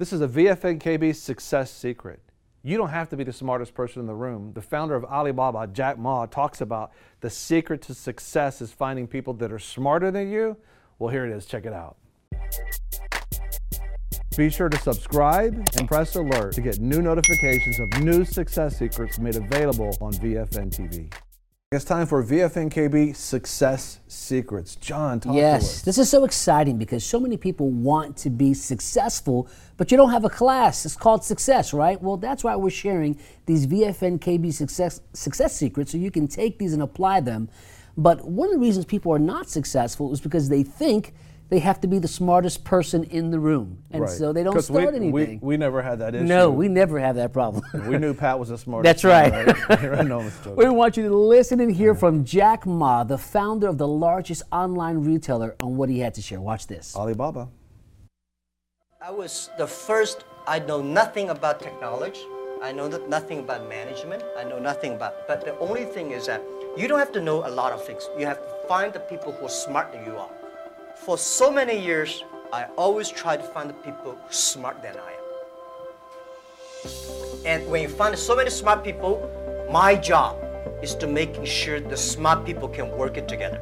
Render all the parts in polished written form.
This is a VFNKB success secret. You don't have to be the smartest person in the room. The founder of Alibaba, Jack Ma, talks about the secret to success is finding people that are smarter than you. Well, here it is. Check it out. Be sure to subscribe and press alert to get new notifications of new success secrets made available on VFN TV. It's time for VFNKB Success Secrets. John, talk to us. Yes, this is so exciting because so many people want to be successful, but you don't have a class. It's called Success, right? Well, that's why we're sharing these VFNKB success secrets so you can take these and apply them. But one of the reasons people are not successful is because they think they have to be the smartest person in the room. And so they don't start anything. We never had that issue. No, we never have that problem. We knew Pat was the smartest. That's right. No, we want you to listen and hear from Jack Ma, the founder of the largest online retailer, on what he had to share. Watch this. Alibaba. I was the first. I know nothing about technology. I know nothing about management. I know nothing about, but the only thing is that you don't have to know a lot of things. You have to find the people who are smarter than you are. For so many years, I always try to find the people smarter than I am. And when you find so many smart people, my job is to making sure the smart people can work it together.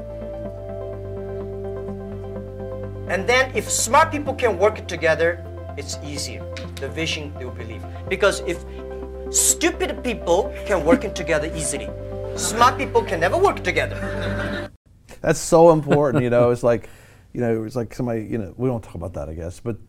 And then if smart people can work it together, it's easier. The vision they will believe. Because if stupid people can work it together easily, smart people can never work together. That's so important, It's like, it's like somebody, we don't talk about that, I guess. But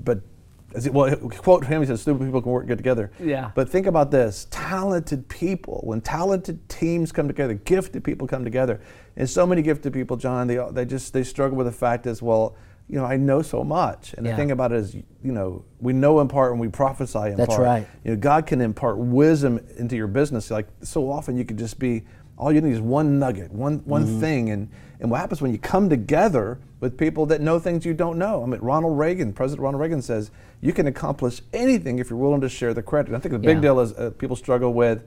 quote him, he says, stupid people can work good together. Yeah. But think about this, talented people, when talented teams come together, gifted people come together, and so many gifted people, John, they struggle with the fact is, well, I know so much. And the thing about it is, we know in part and we prophesy in part. That's right. God can impart wisdom into your business. Like so often you could just be, all you need is one nugget, one thing. And what happens when you come together with people that know things you don't know? I mean, President Ronald Reagan says, you can accomplish anything if you're willing to share the credit. I think the big deal is people struggle with,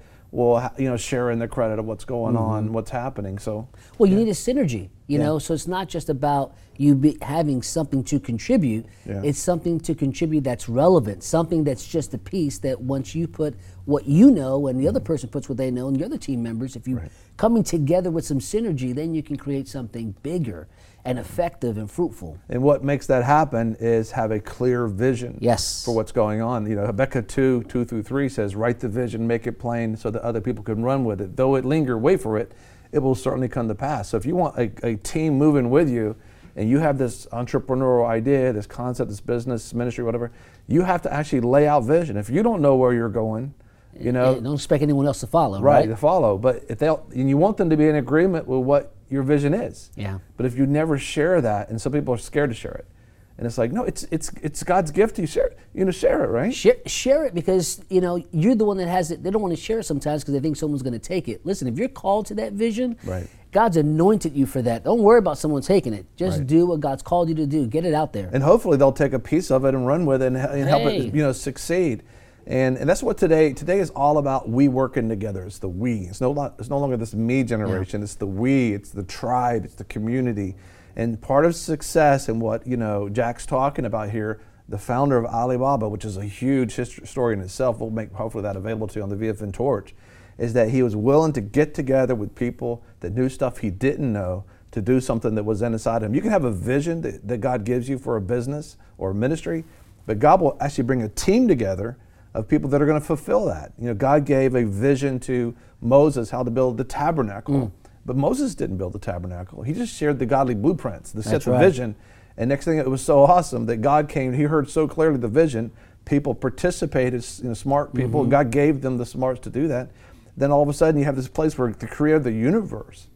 sharing the credit of what's going on, what's happening. So, well, you need a synergy, so it's not just about you having something to contribute. It's something to contribute that's relevant, something that's just a piece that once you put what you know and the other person puts what they know and the other team members, if you coming together with some synergy, then you can create something bigger and effective and fruitful. And what makes that happen is have a clear vision for what's going on. Habakkuk 2:2-3 says, write the vision, make it plain so that other people can run with it. Though it linger, wait for it, it will certainly come to pass. So if you want a team moving with you and you have this entrepreneurial idea, this concept, this business, ministry, whatever, you have to actually lay out vision. If you don't know where you're going, don't expect anyone else to follow, right? To follow, but and you want them to be in agreement with what your vision is. Yeah. But if you never share that, and some people are scared to share it, and it's like, no, it's God's gift to you. Share it. Share it, right? Share it because you're the one that has it. They don't want to share it sometimes because they think someone's going to take it. Listen, if you're called to that vision, God's anointed you for that. Don't worry about someone taking it. Just do what God's called you to do. Get it out there. And hopefully they'll take a piece of it and run with it and help it, succeed. And that's what today is all about. We working together. It's the we. It's no longer this me generation. It's the we. It's the tribe. It's the community. And part of success and what Jack's talking about here, the founder of Alibaba, which is a huge story in itself. We'll make hopefully that available to you on the VFN Torch, is that he was willing to get together with people that knew stuff he didn't know to do something that was inside him. You can have a vision that God gives you for a business or a ministry, but God will actually bring a team together of people that are going to fulfill that. God gave a vision to Moses how to build the tabernacle, but Moses didn't build the tabernacle. He just shared the godly blueprints, the vision. And next thing, it was so awesome that God came, he heard so clearly the vision, people participated, smart people, God gave them the smarts to do that. Then all of a sudden you have this place where the creator of the universe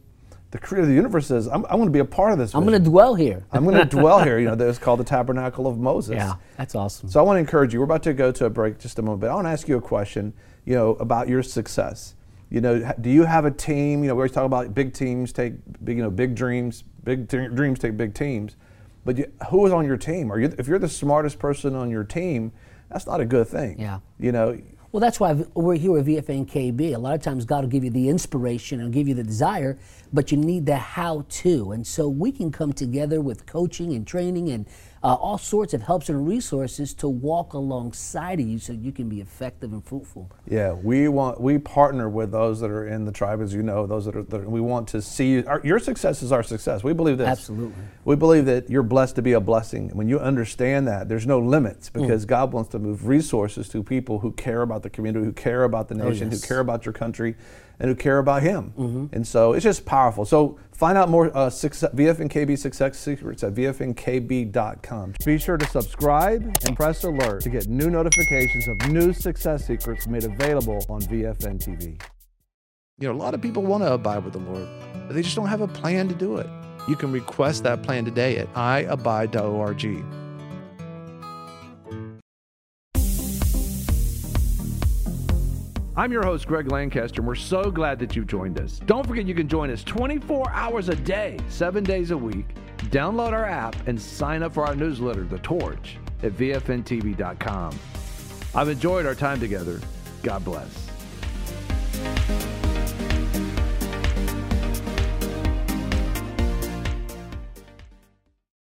says, I want to be a part of this vision. I'm going to dwell here. I'm going to dwell here. That's called the Tabernacle of Moses. Yeah, that's awesome. So I want to encourage you. We're about to go to a break just a moment, but I want to ask you a question, about your success. Do you have a team? We always talk about big teams take big dreams. Big dreams take big teams. But who is on your team? If you're the smartest person on your team, that's not a good thing. Yeah. Well, that's why we're here at VFNKB. A lot of times God will give you the inspiration and give you the desire, but you need the how-to. And so we can come together with coaching and training and all sorts of helps and resources to walk alongside of you so you can be effective and fruitful. Yeah, we partner with those that are in the tribe, as you know, those that we want to see your success is our success. We believe this. Absolutely. We believe that you're blessed to be a blessing. When you understand that, there's no limits, because God wants to move resources to people who care about the community, who care about the nation, who care about your country, and who care about Him. And so it's just powerful. So find out more VFNKB Success Secrets at VFNKB.com. Be sure to subscribe and press alert to get new notifications of new success secrets made available on VFN TV. You know, a lot of people want to abide with the Lord, but they just don't have a plan to do it. You can request that plan today at iabide.org. I'm your host, Greg Lancaster, and we're so glad that you've joined us. Don't forget you can join us 24 hours a day, 7 days a week. Download our app and sign up for our newsletter, The Torch, at VFNTV.com. I've enjoyed our time together. God bless.